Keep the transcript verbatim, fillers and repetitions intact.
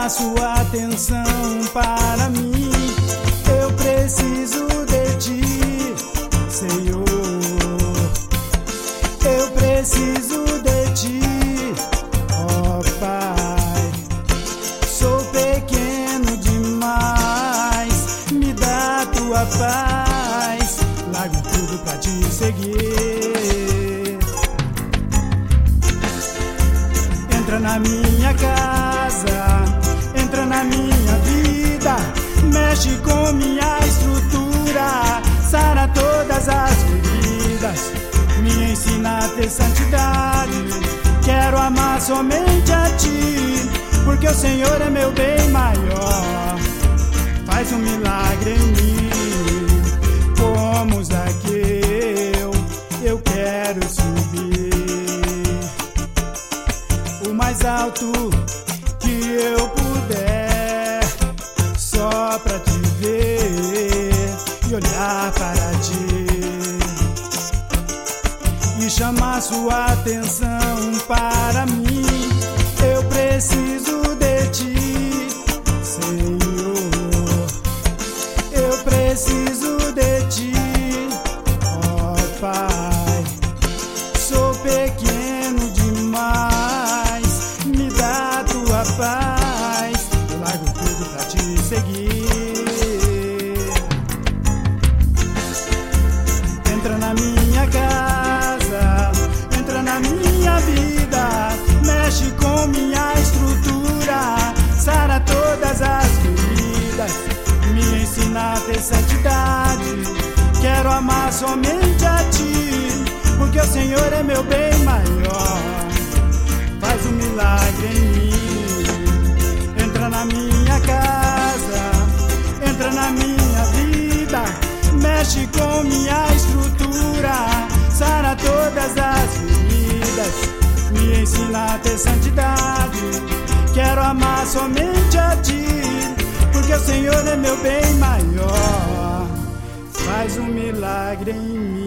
chamar sua atenção para mim. Eu preciso de ti, Senhor. Eu preciso de ti, ó Pai. Sou pequeno demais, me dá tua paz. Largo tudo pra te seguir. Entra na minha casa, entra na minha vida, mexe com minha estrutura, sara todas as feridas, me ensina a ter santidade. Quero amar somente a ti, porque o Senhor é meu bem maior. Faz um milagre em mim, como Zaqueu, eu quero subir o mais alto que eu puder, só pra te ver e olhar para ti e chamar sua atenção para mim. Eu preciso de ti, Senhor. Eu preciso de ti, ó Pai. Sou pequeno demais, me dá tua paz. Eu largo tudo pra te seguir. Entra na minha casa, entra na minha vida, mexe com minha estrutura, sara todas as feridas, me ensina a ter santidade. Quero amar somente a ti, porque o Senhor é meu bem maior. Faz um milagre em mim. Entra na minha casa, entra na minha vida, mexe com minha estrutura, sara todas as feridas, me ensina a ter santidade. Quero amar somente a ti, porque o Senhor é meu bem maior. Faz um milagre em mim.